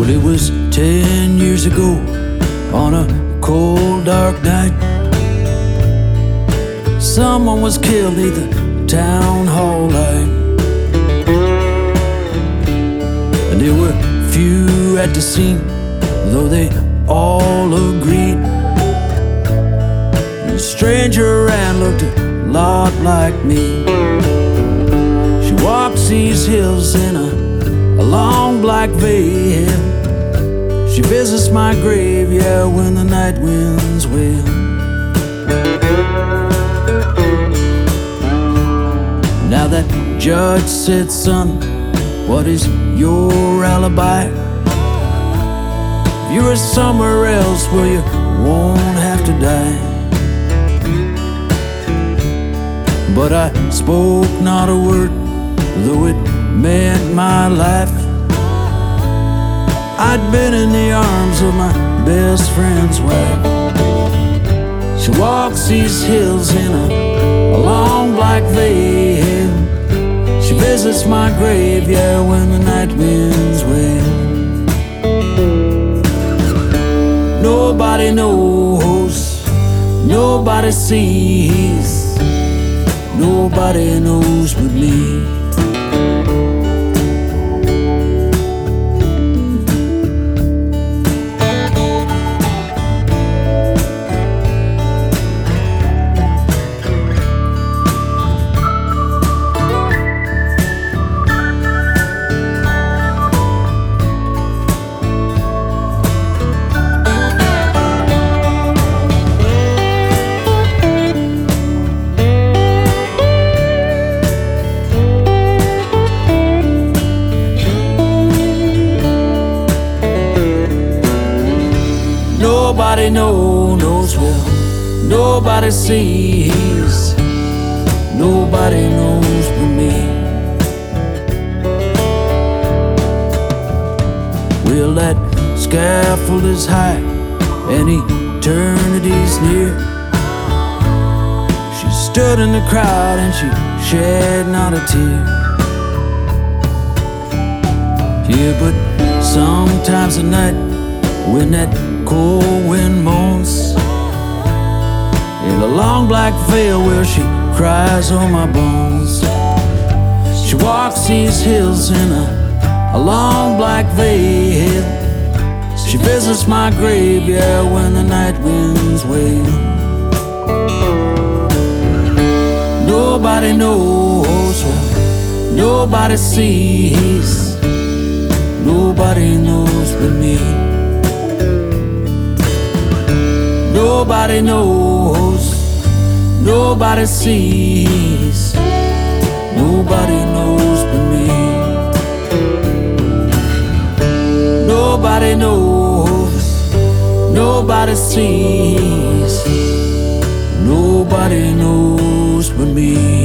Well, it was 10 years ago on a cold, dark night. Someone was killed near the town hall light, and there were few at the scene, though they all agreed the stranger ran looked a lot like me. She walks these hills in a long black veil. She visits my grave, yeah, when the night winds wail. Now that judge said, son, what is your alibi? If you were somewhere else, well, you won't have to die. But I spoke not a word, though it meant my life. I'd been in the arms of my best friend's wife. She walks these hills in a long black veil. She visits my grave, yeah, when the night winds wail. Nobody knows, nobody sees, nobody knows but me. Nobody knows well, nobody sees, nobody knows but me. Well, that scaffold is high and eternity's near. She stood in the crowd and she shed not a tear. Yeah, but sometimes at night, when that cold wind moans in a long black veil, where she cries on my bones. She walks these hills in a long black veil. She visits my grave, yeah, when the night winds wail. Nobody knows well, nobody sees, nobody knows but me. Nobody knows, nobody sees, nobody knows but me. Nobody knows, nobody sees, nobody knows but me.